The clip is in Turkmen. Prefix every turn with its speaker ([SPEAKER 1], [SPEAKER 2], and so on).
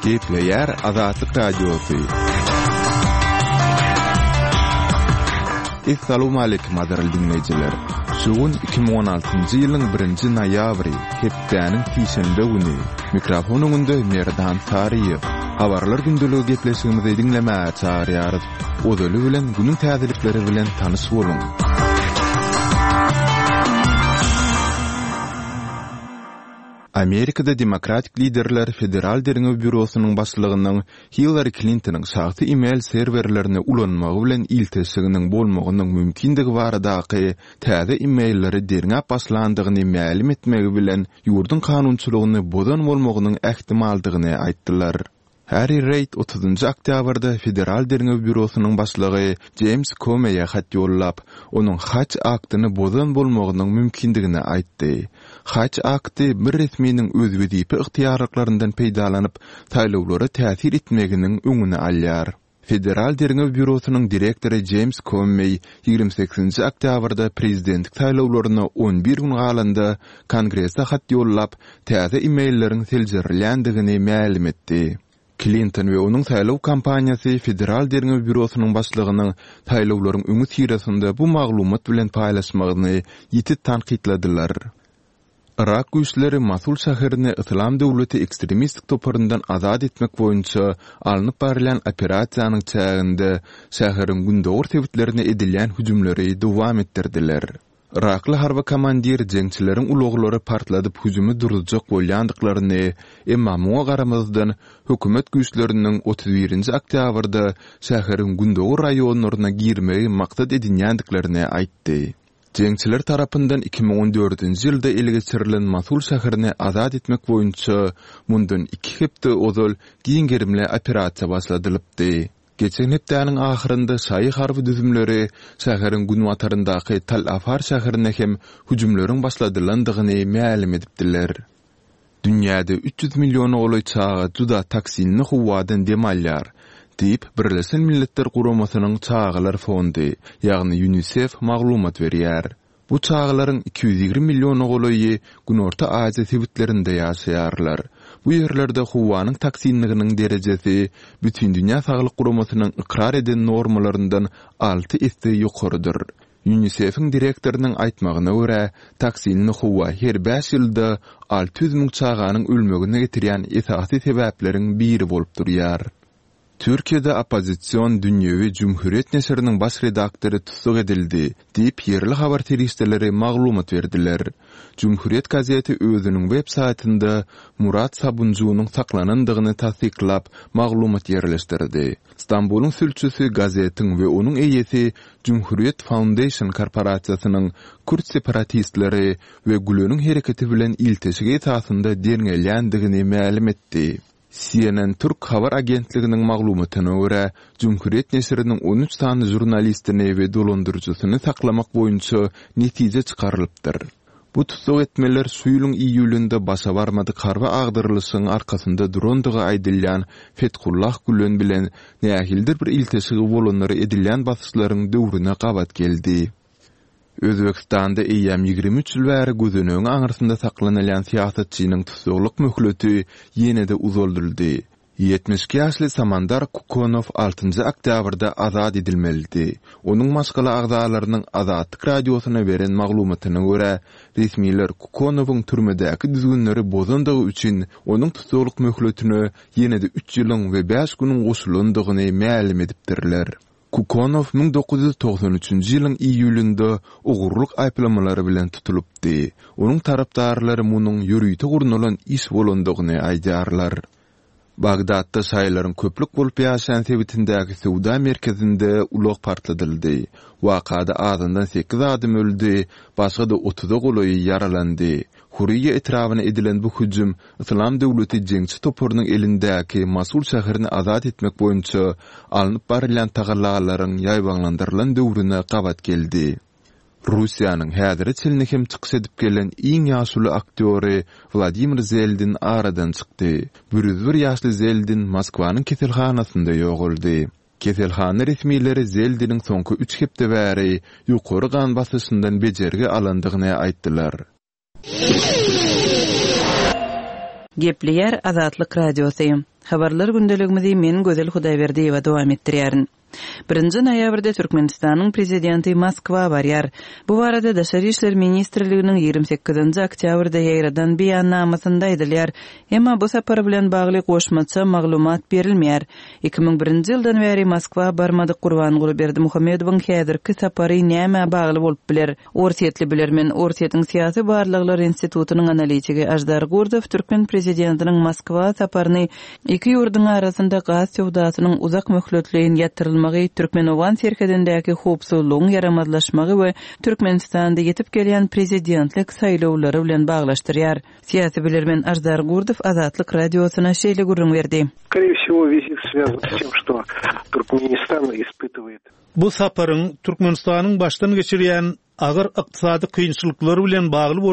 [SPEAKER 1] Gepleyer Azatlyk Radiosu. Assalamu alaykum azyr dinleyijiler. Şugun 2016-njy ýylyň 1-nji noýabry, hepdeniň tişende güni. Mikrofon öňünde Merdan Sariýew. Habarlar gündeligi gepleşigimizi dinlemäge çagyrýarys. Odaly bilen günüň täzelikleri bilen tanyş boluň. Amerikada demokratik liderler Federal Derňew Bürosynyň başlygynyň Hillary Clinton'yň şahsy email serwerlerine ulanmagy bilen ilteşiginiň bolmagynyň mümkindigi baradaky täze emailleri derňäp başlandygyny ma'lum etmegi bilen ýurdun kanunçylygyny bodan bolmagynyň ähtimaldygyny aýtdylar. Harry Reid 30 oktýabrda Federal Derňew Bürosynyň başlygy James Comey'e hat ýollap, onuň haç aktyny bodan bolmagynyň mümkindigini aýtdy. Haç akty bir resminiň öz wezipä ygtyýarlyklaryndan peýdalanyp, taýlawlara täsir etmeginiň öňüne alýar. Federal Derňew Bürosynyň direktory James Comey 28 oktýabrda prezidentlik taýlawlaryna 11 gün galanda Kongressa hat ýollap, täze emailleriň seljeriländigini ma'lum etdi. Clinton we onuň taýlaw kampaniýasy Federal Derňew Bürosynyň başlygynyň taýlawlaryň öňü tirasynda bu maglumat bilen paýlaşmagyny ýiti tanqidlediler. Irak güýçleri Mosul şäherini Islam döwleti ekstremistik toparyndan azad etmek boýunça alınıp barilen operasiýanyň çäginde şäheriň gündöwür tebitlerine edilýän hüjümleri dowam etdirdiler. Irakly harba komandir jeňçileriň uloglary partladyp hüjümi durdurjak bolýandyklaryny, emma muňa garamazdan hökümet güýçleriniň 31-nji oktýabrda şäheriň gündöwür raýonlaryna girmegi maksat edilýändiklaryny aýtdy. Jeňçiler tarapyndan 2014-nji ýylda ele geçirilen Mosul şäherini azad etmek boýunça mundan 2 hepde ozal giňgerimle operasiýa başladylypdy. Geçen hepdeniň ahyrynda şahy harby düzümleri şäheriň günwataryndaky Tal Afar şäherine hem hüjümleriň başladylandygyny ma'lum edipdiler. Dünýäde 300 million olaýçaga juda taksinli huwadan demalýar. Diýip Birleşen Milletler Guramasynyň çağalar fondy, ýagny UNICEF maglumat berýär. Bu çağalaryň 220 million ogolaýy Günorta Aziýa tebitlerinde ýaşaýarlar. Bu ýerlerde huwanyň taksinliginiň derejesi bütün dünýä saglyk guramasynyň ikrar eden normalaryndan 6 esse ýokarydyr. UNICEF'iň direktorynyň aýtmagyna görä, taksinli huwa her 5 ýylda 600 000 çağanyň ölmegine getirýän esasy sebepleriň biri bolup durýar. Türkiýede opozisiýon dünýäwi Cumhuriyet neşriniň baş redaktory tutuk edildi, diýip yerli habar terişdeleri maglumat berdiler. Cumhuriyet gazeti özüniň web saytynda Murat Sabuncuwyň saklanandygyny tasdiklap maglumat ýerleşdirdi. Istanbulyň sülçüsü gazetiň we onuň eýesi Cumhuriyet Foundation korporasiýasynyň Kürt separatistleri we Güleniň hereketi bilen ilteşigi esasynda derňelýändigini ma'lum etdi. CNN Türk habar agentliginiň maglumatyna görä, Cumhuriyet neşriniň 13 sany jurnalistini we dolandyrjysyny saklamak boýunça netije çykarylypdyr. Bu tutuk etmeler şu ýylyň iýulynda başa barmadyk harba agdyrlyşynyň arkasynda durandygy aýdylýan Fethullah Gülen bilen nähildir bir ilteşigi bolanlary edilýän basyşlaryň döwrüne gabat geldi. Özbekistanda eýäm 23 ýyl bäri gözünüň aňyrsynda saklanýan siýasatçynyň tutukluk möhleti ýene-de uzolduruldy. 72 ýaşly Samandar Kukonov 6-njy oktýabrda azad edilmelidi. Onuň maşgala agzalarynyň Azatlyk radiosyna beren maglumatyna görä, resmiler Kukonowyň türmedäki düzgünleri bozandygy üçin onuň tutukluk möhletini ýene-de 3 ýylyň we 5 güniň goşulandygyny ma'lum edipdirler. Kukonov 1993-nji ýylyň iýulynda ogurluk aýplamalary bilen tutulupdy. Onuň tarapdarlary munyň ýürüýte gurnulan iş bolandygyny aýdýarlar. Bagdatda şaýlaryň köplük bolup ýaşaýan sebitindäki sowda merkezinde ulak partladyldy. Wakada azyndan 8 adam öldü, başga da 30 golaýy yaralandy. Huriye etrawyna edilen bu hüjüm Islam döwleti jeňçi toparynyň elindäki Mosul şäherini azad etmek boýunça alınıp barylan tagallalaryň ýaýbanlandyrylan döwrüne gabat geldi. Russiýanyň häziri çelini hem çykyş edip gelen iň ýaşly aktýory Vladimir Zeldin aradan çykdy. 101 ýaşly Zeldin Moskwanyň keselhanasynda ýogaldy. Keselhana resmileri Zeldiniň soňky 3 hepde bäri ýokary gan basyşyndan bejerge alandygyny aýtdylar.
[SPEAKER 2] Gepleyer Azatlyk Radiosu. Habarlar gündeligimizi men Gözel Hudaýberdiýewa dowam etdirýärin. 1 noýabrda Türkmenistanyň prezidenti Moskwa barýar. Bu barada Daşary işler ministrliginiň 28 oktýabrda ýaýradan beýannamasynda aýdylýar. Emma bu sapar bilen bagly goşmaça maglumat berilmeýär. 2001-nji ýyldan bäri Moskwa barmady Gurbanguly Berdimuhammedowyň häzirki sapary näme bagly bolup biler? Orsiýetli bilermen Orsiýetiň syýasy barlyklar institutynyň analitigi Ajdar Gurdow Türkmen prezidentiniň Moskwa saparyny iki ýurduň arasynda gaz sowdasynyň uzak möhletliğin ýatyrylmagy, Türkmenowan serkedindäki howpsuzlygyň yaramazlaşmagy we Türkmenistanda ýetip gelýän prezidentlik saýlawlary bilen baglaşdyrýar. Syýasy bilermen Ajdar Gurdow Azatlyk radiosyna şeýle gurrun berdi.
[SPEAKER 3] Скорее всего, визит связан с тем, что Туркменистан испытывает.
[SPEAKER 4] Bu saparyň Türkmenistanyň başdan geçirýän agyr ykdysady kynçylyklary bilen bagly